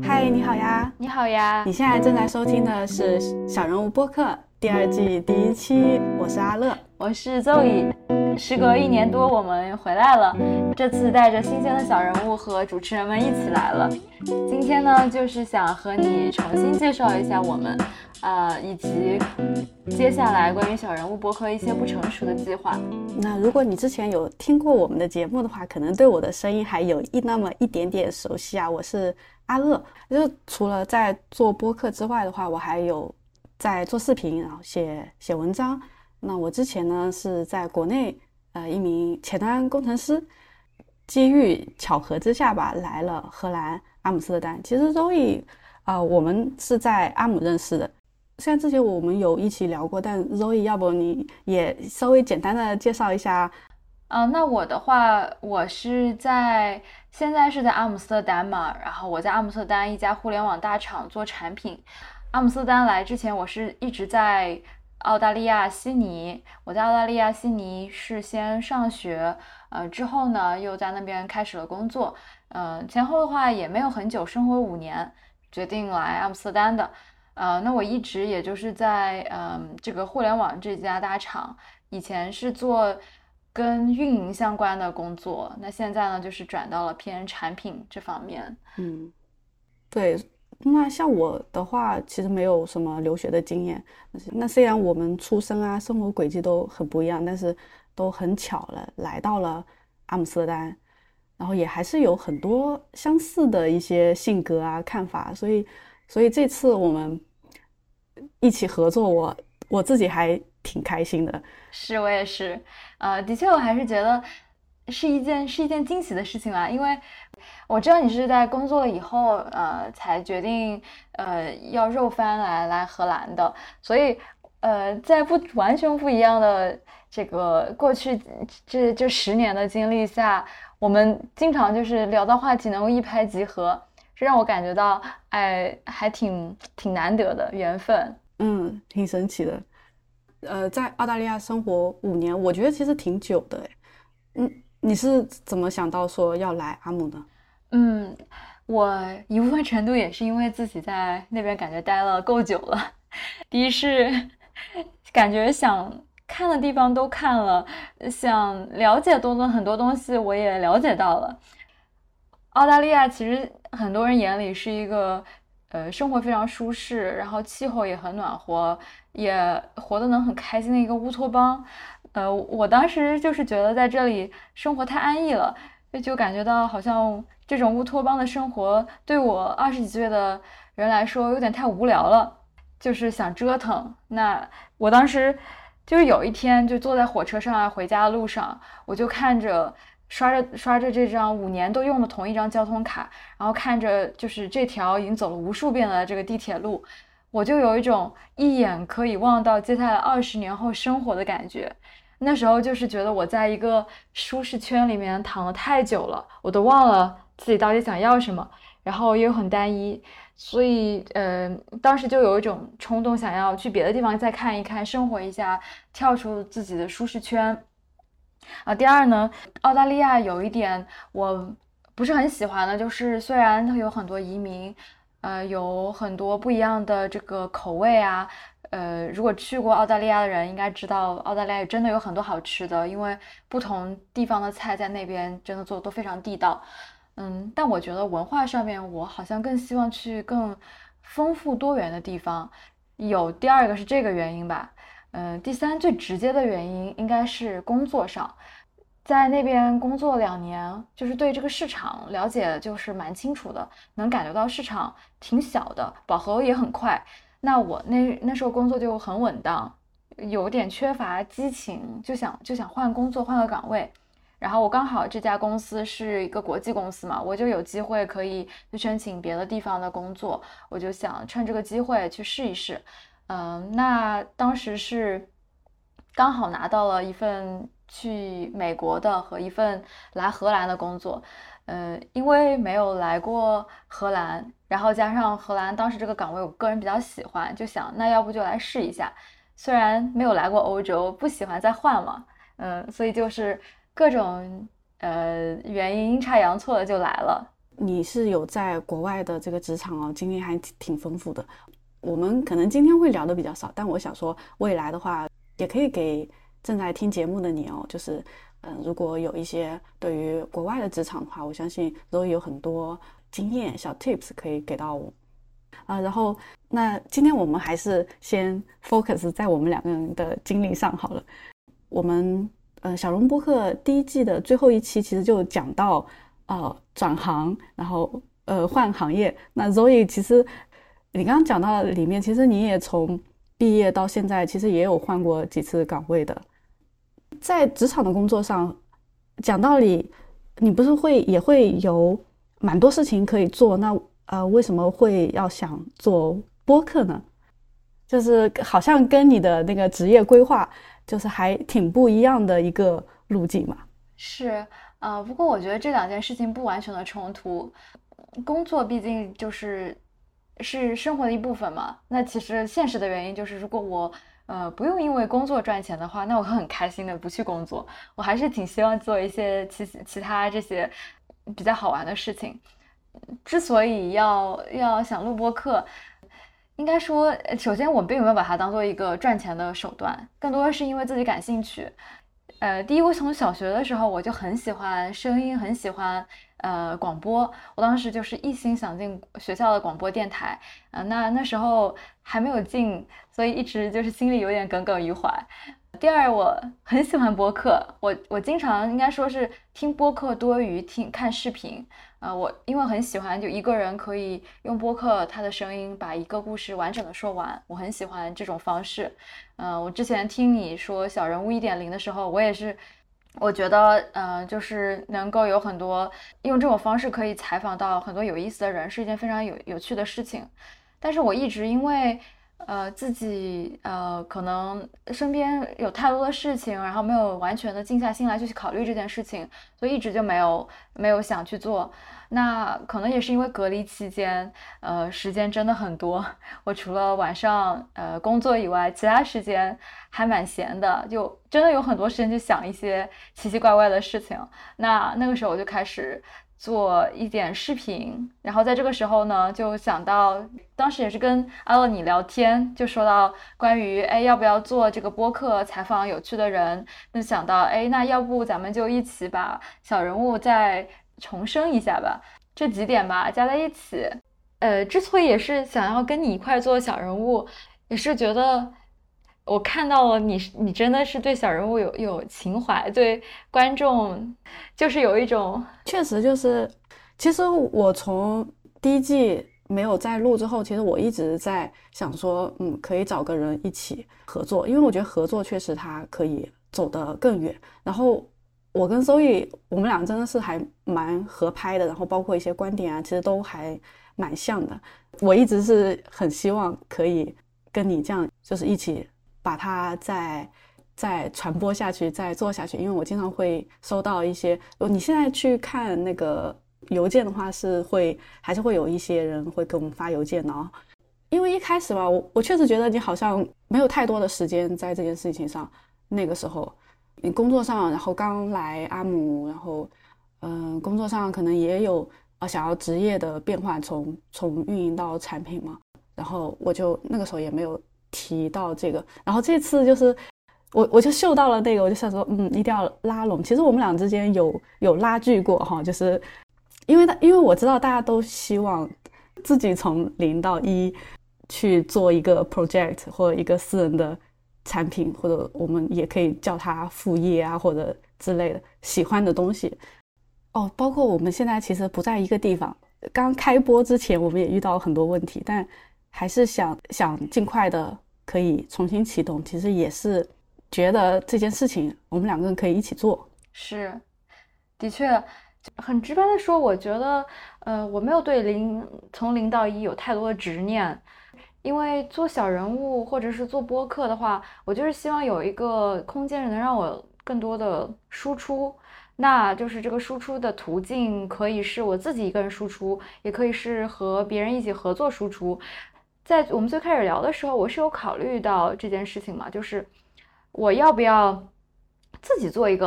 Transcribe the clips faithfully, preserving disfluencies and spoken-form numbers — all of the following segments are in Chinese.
嗨，你好呀！ 你好呀！ 你现在正在收听的是小人物播客第二季第一期，我是阿乐， 我是 Zoe。时隔一年多，我们回来了，这次带着新鲜的小人物和主持人们一起来了。今天呢，就是想和你重新介绍一下我们，呃，以及接下来关于小人物播客一些不成熟的计划。 那如果你之前有听过我们的节目的话，可能对我的声音还有一那么一点点熟悉啊。我是阿乐，就除了在做播客之外的话，我还有在做视频，然后写写文章。那我之前呢是在国内呃一名前端工程师，机遇巧合之下吧，来了荷兰阿姆斯特丹。其实 Zoe 啊、呃，我们是在阿姆认识的。虽然之前我们有一起聊过，但 Zoe 要不你也稍微简单的介绍一下？ 嗯、呃，那我的话，我是在现在是在阿姆斯特丹嘛，然后我在阿姆斯特丹一家互联网大厂做产品。阿姆斯特丹来之前，我是一直在澳大利亚悉尼。我在澳大利亚悉尼是先上学，呃，之后呢又在那边开始了工作，呃，前后的话也没有很久，生活五年，决定来阿姆斯特丹的。呃，那我一直也就是在嗯、呃、这个互联网这家大厂，以前是做跟运营相关的工作，那现在呢就是转到了偏产品这方面。 嗯，对。那像我的话，其实没有什么留学的经验。那虽然我们出生啊、生活轨迹都很不一样，但是都很巧了来到了阿姆斯特丹，然后也还是有很多相似的一些性格啊、看法。所以，所以这次我们一起合作，我我自己还挺开心的。 是，我也是。呃，的确，我还是觉得是一件是一件惊喜的事情啦，因为我知道你是在工作了以后，呃，才决定呃要肉番来来荷兰的，所以呃，在不完全不一样的这个过去这这十年的经历下，我们经常就是聊到话题能够一拍即合，这让我感觉到哎，还挺挺难得的缘分。 嗯，挺神奇的。呃，在澳大利亚生活五年，我觉得其实挺久的诶。嗯，你是怎么想到说要来阿姆呢？ 嗯，我一部分程度也是因为自己在那边感觉待了够久了。第一是感觉想看的地方都看了，想了解多的很多东西我也了解到了。澳大利亚其实很多人眼里是一个呃生活非常舒适，然后气候也很暖和，也活得能很开心的一个乌托邦。呃，我当时就是觉得在这里生活太安逸了，就感觉到好像这种乌托邦的生活对我二十几岁的人来说有点太无聊了，就是想折腾。那我当时就是有一天就坐在火车上啊，回家的路上，我就看着刷着刷着这张五年都用的同一张交通卡，然后看着就是这条已经走了无数遍的这个地铁路，我就有一种一眼可以望到接下来二十年后生活的感觉。那时候就是觉得我在一个舒适圈里面躺了太久了，我都忘了自己到底想要什么，然后又很单一，所以呃，当时就有一种冲动想要去别的地方再看一看，生活一下，跳出自己的舒适圈。啊，第二呢，澳大利亚有一点我不是很喜欢的，就是虽然它有很多移民，呃，有很多不一样的这个口味啊。呃，如果去过澳大利亚的人应该知道，澳大利亚真的有很多好吃的，因为不同地方的菜在那边真的做的都非常地道。嗯，但我觉得文化上面，我好像更希望去更丰富多元的地方。有第二个是这个原因吧。嗯、呃，第三最直接的原因应该是工作上，在那边工作两年，就是对这个市场了解就是蛮清楚的，能感觉到市场挺小的，饱和也很快。那我那那时候工作就很稳当，有点缺乏激情，就想就想换工作，换个岗位。然后我刚好这家公司是一个国际公司嘛，我就有机会可以去申请别的地方的工作，我就想趁这个机会去试一试。嗯，那当时是刚好拿到了一份去美国的和一份来荷兰的工作。呃，因为没有来过荷兰，然后加上荷兰当时这个岗位我个人比较喜欢，就想那要不就来试一下。虽然没有来过欧洲，不喜欢再换嘛。嗯，所以就是各种呃原因阴差阳错的就来了。 你是有在国外的这个职场哦，经历还挺挺丰富的。我们可能今天会聊的比较少，但我想说未来的话也可以给正在听节目的你哦，就是嗯、呃，如果有一些对于国外的职场的话，我相信都有很多经验小 tips 可以给到我啊、呃。然后那今天我们还是先 focus 在我们两个人的经历上好了。我们呃小荣播客第一季的最后一期其实就讲到呃转行，然后呃换行业。那 Zoe 其实你刚刚讲到里面，其实你也从毕业到现在其实也有换过几次岗位的。在职场的工作上，讲道理你不是会也会有蛮多事情可以做，那呃为什么会要想做播客呢？就是好像跟你的那个职业规划就是还挺不一样的一个路径嘛。 是啊、呃，不过我觉得这两件事情不完全的冲突。工作毕竟就是是生活的一部分嘛。那其实现实的原因就是，如果我呃不用因为工作赚钱的话，那我会很开心的不去工作。我还是挺希望做一些其其他这些比较好玩的事情。之所以要要想录播客，应该说，首先我并没有把它当做一个赚钱的手段，更多的是因为自己感兴趣。呃，第一，我从小学的时候我就很喜欢声音，很喜欢呃广播。我当时就是一心想进学校的广播电台，呃，那那时候还没有进，所以一直就是心里有点耿耿于怀。第二，我很喜欢播客，我我经常应该说是听播客多于听看视频。呃，我因为很喜欢就一个人可以用播客他的声音把一个故事完整的说完，我很喜欢这种方式。呃，我之前听你说小人物一点零的时候，我也是，我觉得呃就是能够有很多用这种方式可以采访到很多有意思的人，是一件非常有有趣的事情。但是我一直因为呃自己呃可能身边有太多的事情，然后没有完全的静下心来去考虑这件事情，所以一直就没有没有想去做。那可能也是因为隔离期间呃时间真的很多，我除了晚上呃工作以外，其他时间还蛮闲的，就真的有很多时间去想一些奇奇怪怪的事情。那那个时候我就开始做一点视频，然后在这个时候呢，就想到当时也是跟阿乐你聊天，就说到关于哎要不要做这个播客采访有趣的人，那想到哎那要不咱们就一起把小人物再重生一下吧，这几点吧加在一起，呃，之所以也是想要跟你一块做小人物，也是觉得。我看到了你，你真的是对小人物有有情怀，对观众就是有一种， 确实就是，其实我从第一季没有在录之后，其实我一直在想说，嗯，可以找个人一起合作，因为我觉得合作确实它可以走得更远。然后我跟 Zoe 我们俩真的是还蛮合拍的，然后包括一些观点啊，其实都还蛮像的。我一直是很希望可以跟你这样，就是一起把它再再传播下去，再做下去。因为我经常会收到一些，你现在去看那个邮件的话，是会还是会有一些人会给我们发邮件的哦。因为一开始吧，我我确实觉得你好像没有太多的时间在这件事情上。那个时候你工作上，然后刚来阿姆，然后嗯、呃，工作上可能也有啊想要职业的变换，从从运营到产品嘛。然后我就那个时候也没有提到这个，然后这次就是我我就嗅到了那个，我就想说，嗯，一定要拉拢。其实我们俩之间有有拉锯过哈，就是因为因为我知道大家都希望自己从零到一去做一个 project 或者一个私人的产品，或者我们也可以叫它副业啊，或者之类的喜欢的东西。哦，包括我们现在其实不在一个地方，刚开播之前我们也遇到很多问题，但还是想想尽快的可以重新启动。其实也是觉得这件事情我们两个人可以一起做。 是，的确，很直白的说，我觉得，呃，我没有对零从零到一有太多的执念，因为做小人物或者是做播客的话，我就是希望有一个空间能让我更多的输出。那就是这个输出的途径可以是我自己一个人输出，也可以是和别人一起合作输出。在我们最开始聊的时候，我是有考虑到这件事情嘛，就是我要不要自己做一个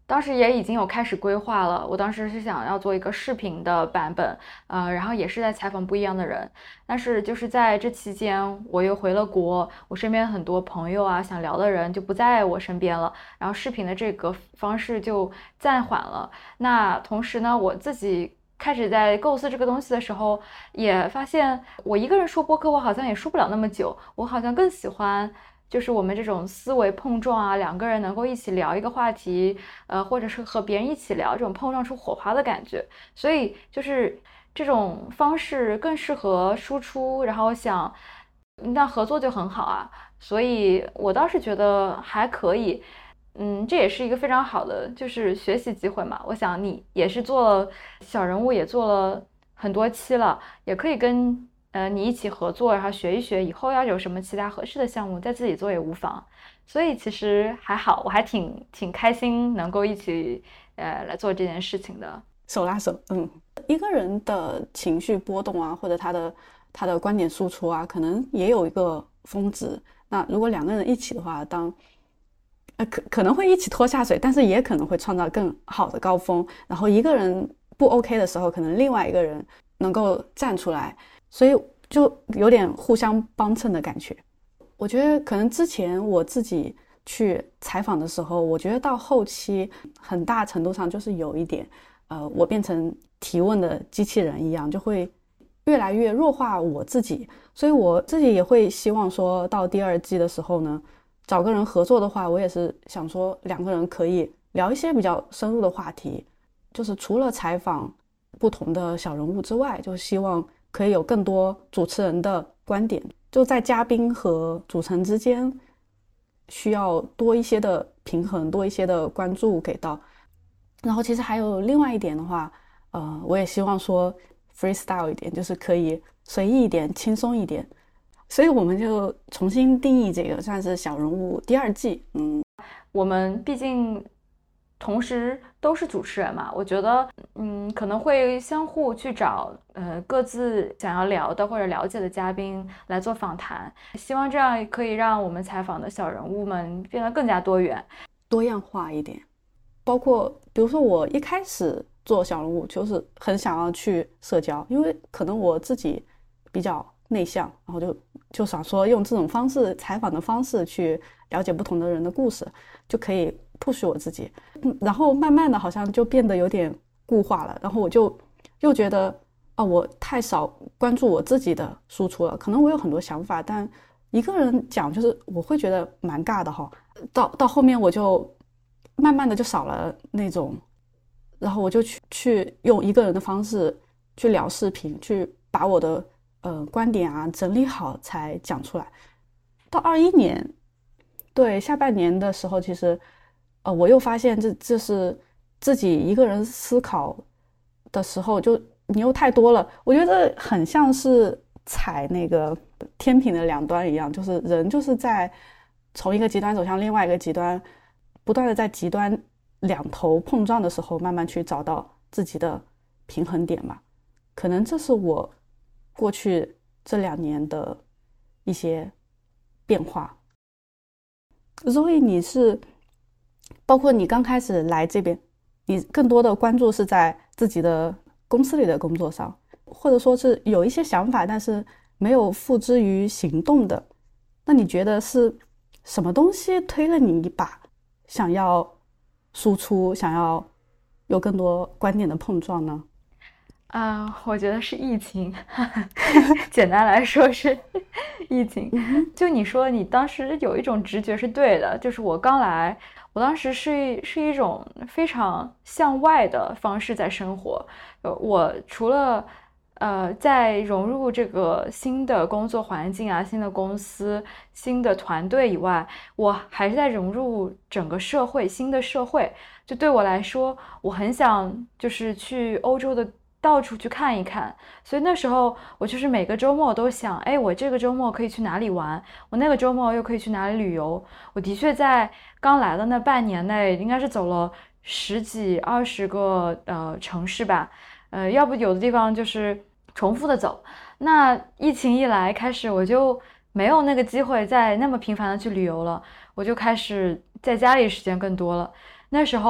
当时也已经有开始规划了，我当时是想要做一个视频的版本，呃，然后也是在采访不一样的人。但是就是在这期间，我又回了国，我身边很多朋友啊，想聊的人就不在我身边了，然后视频的这个方式就暂缓了。那同时呢，我自己开始在构思这个东西的时候，也发现我一个人说播客，我好像也说不了那么久，我好像更喜欢就是我们这种思维碰撞啊，两个人能够一起聊一个话题，呃，或者是和别人一起聊，这种碰撞出火花的感觉。所以就是这种方式更适合输出，然后想那合作就很好啊。所以我倒是觉得还可以。嗯，这也是一个非常好的就是学习机会嘛。我想你也是做了小人物，也做了很多期了，也可以跟呃你一起合作，然后学一学，以后要有什么其他合适的项目再自己做也无妨。所以其实还好，我还挺挺开心能够一起呃来做这件事情的。 手拉手，嗯，一个人的情绪波动啊，或者他的他的观点输出啊，可能也有一个峰值。那如果两个人一起的话，当呃，可可能会一起拖下水，但是也可能会创造更好的高峰。然后一个人不 OK 的时候，可能另外一个人能够站出来，所以就有点互相帮衬的感觉。我觉得可能之前我自己去采访的时候，我觉得到后期很大程度上就是有一点，呃，我变成提问的机器人一样，就会越来越弱化我自己。所以我自己也会希望说到第二季的时候呢，找个人合作的话，我也是想说两个人可以聊一些比较深入的话题，就是除了采访不同的小人物之外，就希望可以有更多主持人的观点，就在嘉宾和主持人之间需要多一些的平衡，多一些的关注给到。然后其实还有另外一点的话，呃，我也希望说 freestyle 一点，就是可以随意一点，轻松一点。所以我们就重新定义这个算是小人物第二季。嗯， 我们毕竟同时都是主持人嘛，我觉得嗯可能会相互去找呃各自想要聊的或者了解的嘉宾来做访谈，希望这样可以让我们采访的小人物们变得更加多元多样化一点。包括比如说我一开始做小人物就是很想要去社交，因为可能我自己比较内向，然后就就想说用这种方式采访的方式去了解不同的人的故事，就可以 push 我自己。嗯，然后慢慢的好像就变得有点固化了，然后我就又觉得啊，我太少关注我自己的输出了，可能我有很多想法，但一个人讲就是我会觉得蛮尬的哈。到到后面我就慢慢的就少了那种，然后我就去去用一个人的方式去聊视频，去把我的呃观点啊整理好才讲出来。到二一年，对，下半年的时候，其实呃我又发现这这是自己一个人思考的时候，就你又太多了。我觉得很像是踩那个天平的两端一样，就是人就是在从一个极端走向另外一个极端，不断的在极端两头碰撞的时候，慢慢去找到自己的平衡点嘛。可能这是我过去这两年的一些变化。Zoe， 你是包括你刚开始来这边，你更多的关注是在自己的公司里的工作上，或者说是有一些想法但是没有付之于行动的，那你觉得是什么东西推了你一把，想要输出，想要有更多观点的碰撞呢？ 啊、呃，我觉得是疫情，简单来说是疫情。就你说你当时有一种直觉是对的，就是我刚来，我当时是是一种非常向外的方式在生活。呃，我除了呃在融入这个新的工作环境啊、新的公司、新的团队以外，我还是在融入整个社会，新的社会。就对我来说，我很想就是去欧洲的到处去看一看，所以那时候我就是每个周末都想，哎，我这个周末可以去哪里玩，我那个周末又可以去哪里旅游。我的确在刚来的那半年内，应该是走了十几二十个呃城市吧，呃，要不有的地方就是重复的走。那疫情一来，开始我就没有那个机会再那么频繁的去旅游了，我就开始在家里时间更多了。那时候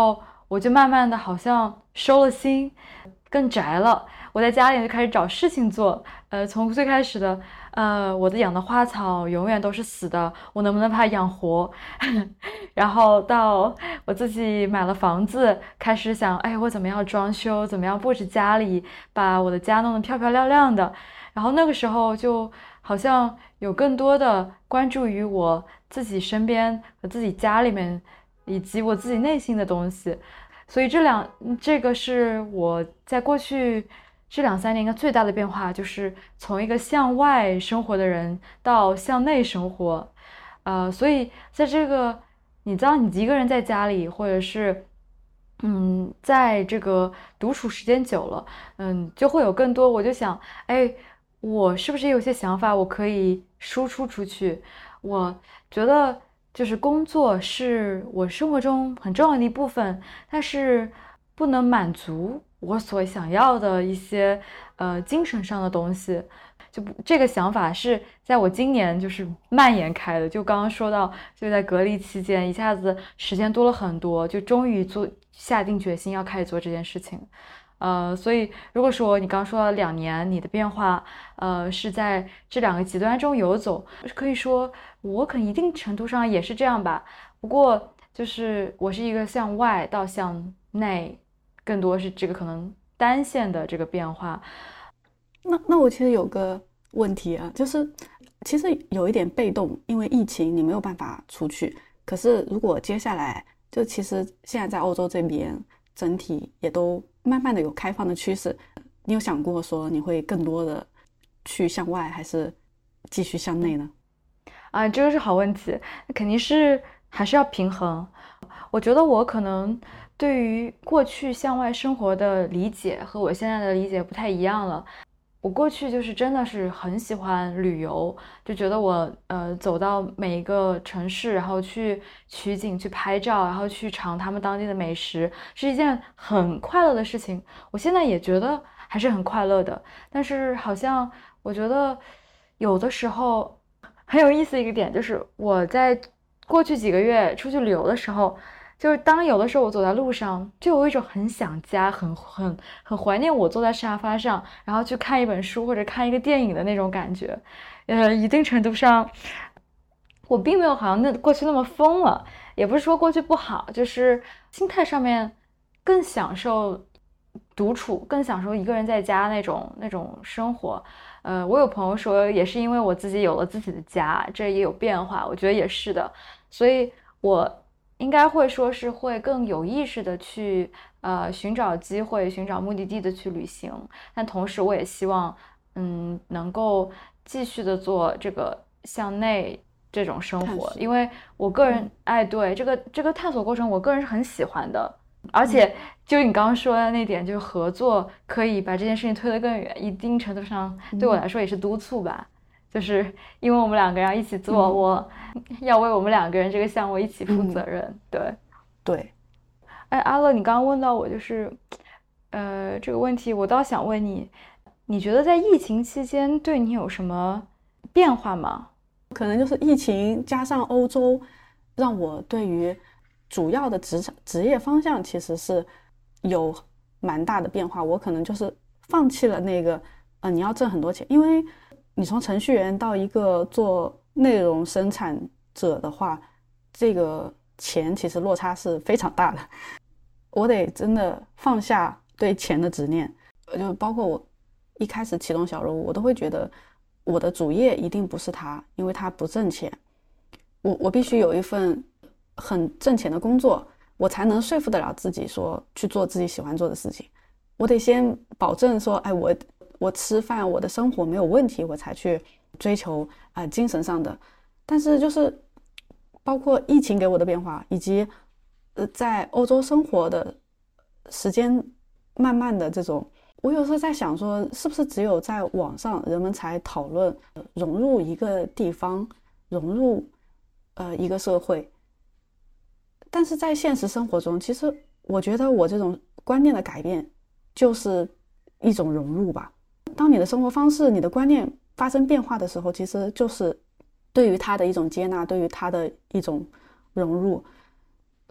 我就慢慢的好像收了心，更宅了。我在家里就开始找事情做，呃，从最开始的，呃，我的养的花草永远都是死的，我能不能把它养活？然后到我自己买了房子，开始想，哎，我怎么样装修，怎么样布置家里，把我的家弄得漂漂亮亮的。然后那个时候就好像有更多的关注于我自己身边和自己家里面，以及我自己内心的东西。所以这两，这个是我在过去这两三年一个最大的变化，就是从一个向外生活的人到向内生活。呃，所以在这个，你知道你一个人在家里，或者是，嗯，在这个独处时间久了，嗯，就会有更多，我就想，哎，我是不是有些想法我可以输出出去？我觉得就是工作是我生活中很重要的一部分，但是不能满足我所想要的一些呃精神上的东西。就不这个想法是在我今年就是蔓延开的，就刚刚说到，就在隔离期间，一下子时间多了很多，就终于做下定决心要开始做这件事情。呃，所以如果说你刚刚说了两年，你的变化，呃，是在这两个极端中游走，可以说我可能一定程度上也是这样吧。不过就是我是一个向外到向内，更多是这个可能单线的这个变化。 那那我其实有个问题啊，就是其实有一点被动，因为疫情你没有办法出去。可是如果接下来，就其实现在在欧洲这边整体也都慢慢的有开放的趋势，你有想过说你会更多的去向外，还是继续向内呢？ 啊，这个是好问题，肯定是还是要平衡。我觉得我可能对于过去向外生活的理解和我现在的理解不太一样了。我过去就是真的是很喜欢旅游，就觉得我呃走到每一个城市，然后去取景、去拍照，然后去尝他们当地的美食，是一件很快乐的事情。我现在也觉得还是很快乐的，但是好像我觉得有的时候很有意思的一个点就是我在过去几个月出去旅游的时候。就是当有的时候我走在路上，就有一种很想家、很很很怀念我坐在沙发上，然后去看一本书或者看一个电影的那种感觉。呃，一定程度上，我并没有好像那过去那么疯了，也不是说过去不好，就是心态上面更享受独处，更享受一个人在家那种那种生活。呃，我有朋友说，也是因为我自己有了自己的家，这也有变化，我觉得也是的，所以我。应该会说是会更有意识的去呃寻找机会、寻找目的地的去旅行，但同时我也希望嗯能够继续的做这个向内这种生活，因为我个人、嗯、哎对这个这个探索过程，我个人是很喜欢的，而且就你刚刚说的那点，就是合作可以把这件事情推得更远，一定程度上对我来说也是督促吧。嗯就是因为我们两个人要一起做、嗯、我要为我们两个人这个项目一起负责任、嗯、对对。 哎，阿乐，你刚刚问到我就是呃这个问题，我倒想问你，你觉得在疫情期间对你有什么变化吗？ 可能就是疫情加上欧洲让我对于主要的职场职业方向其实是有蛮大的变化。我可能就是放弃了那个呃你要挣很多钱，因为你从程序员到一个做内容生产者的话，这个钱其实落差是非常大的。我得真的放下对钱的执念，就包括我一开始启动小人物，我都会觉得我的主业一定不是它，因为它不挣钱。我我必须有一份很挣钱的工作，我才能说服得了自己说去做自己喜欢做的事情。我得先保证说，哎，我我吃饭我的生活没有问题，我才去追求啊、呃、精神上的。但是就是包括疫情给我的变化，以及呃在欧洲生活的时间慢慢的这种，我有时候在想说，是不是只有在网上人们才讨论融入一个地方，融入呃一个社会，但是在现实生活中，其实我觉得我这种观念的改变就是一种融入吧。当你的生活方式、你的观念发生变化的时候，其实就是对于它的一种接纳，对于它的一种融入。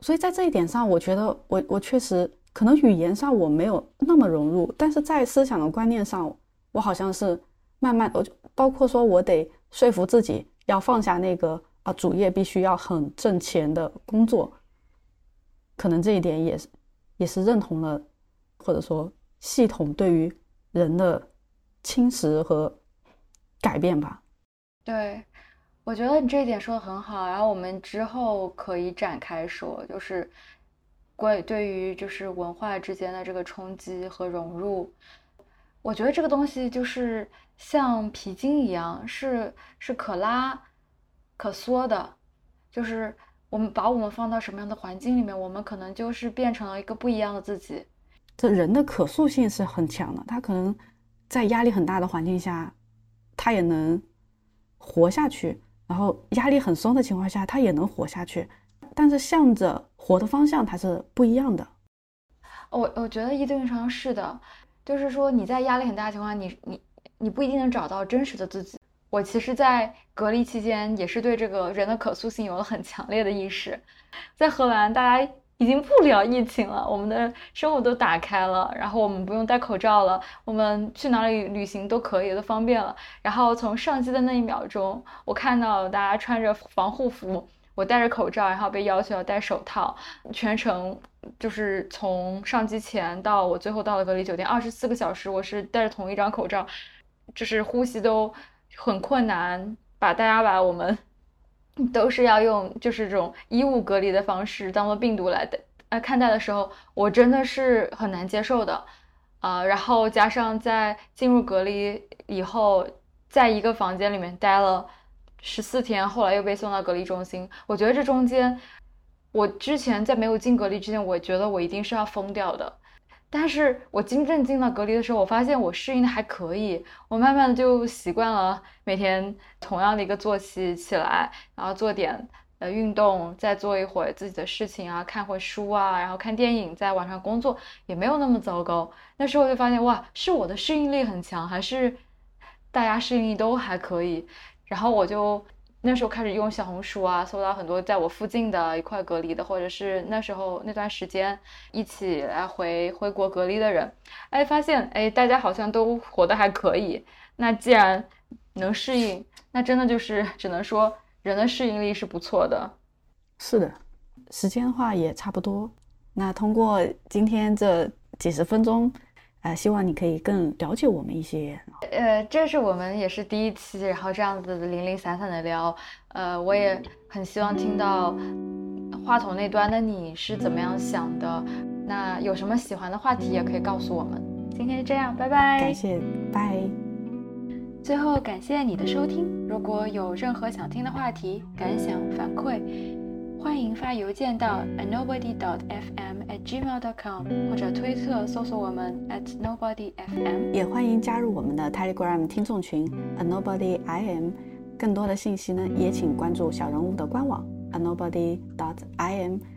所以在这一点上，我觉得我我确实可能语言上我没有那么融入，但是在思想的观念上，我好像是慢慢，我包括说我得说服自己要放下那个啊主业必须要很挣钱的工作，可能这一点也是也是认同了，或者说系统对于人的侵蚀和改变吧。 对，我觉得你这一点说的很好，然后我们之后可以展开说，就是关于对于就是文化之间的这个冲击和融入，我觉得这个东西就是像皮筋一样，是是可拉可缩的，就是我们把我们放到什么样的环境里面，我们可能就是变成了一个不一样的自己。 这人的可塑性是很强的，他可能在压力很大的环境下，他也能活下去，然后压力很松的情况下，他也能活下去，但是向着活的方向它是不一样的。 我我觉得一定程度上是的，就是说你在压力很大的情况下，你你你不一定能找到真实的自己。我其实在隔离期间也是对这个人的可塑性有了很强烈的意识。在荷兰大家已经不聊疫情了，我们的生活都打开了，然后我们不用戴口罩了，我们去哪里旅行都可以，都方便了。然后从上机的那一秒钟，我看到大家穿着防护服，我戴着口罩，然后被要求要戴手套，全程就是从上机前到我最后到了隔离酒店二十四个小时，我是戴着同一张口罩，就是呼吸都很困难，把大家把我们都是要用就是这种衣物隔离的方式当做病毒来的呃看待的时候，我真的是很难接受的啊、呃。然后加上在进入隔离以后，在一个房间里面待了十四天，后来又被送到隔离中心。我觉得这中间，我之前在没有进隔离之前，我觉得我一定是要疯掉的。但是我真正进到隔离的时候，我发现我适应的还可以，我慢慢的就习惯了每天同样的一个作息起来，然后做点呃运动，再做一会儿自己的事情啊，看会书啊，然后看电影，在晚上工作，也没有那么糟糕。那时候就发现哇，是我的适应力很强，还是大家适应力都还可以？然后我就那时候开始用小红书啊，搜到很多在我附近的一块隔离的，或者是那时候那段时间一起来回回国隔离的人，哎，发现哎大家好像都活得还可以。那既然能适应，那真的就是只能说人的适应力是不错的。 是的，时间的话也差不多。那通过今天这几十分钟，呃，希望你可以更了解我们一些。 呃，这是我们也是第一期，然后这样子零零散散的聊，呃，我也很希望听到话筒那端的你是怎么样想的。那有什么喜欢的话题也可以告诉我们。今天就这样，拜拜。 感谢，拜。 最后感谢你的收听，如果有任何想听的话题、感想、反馈，欢迎发邮件到 a nobody dot f m at gmail dot com 或者推特搜索我们 at nobody f m， 也欢迎加入我们的 Telegram 听众群 a nobody i m。 更多的信息呢，也请关注小人物的官网 a nobody dot i m。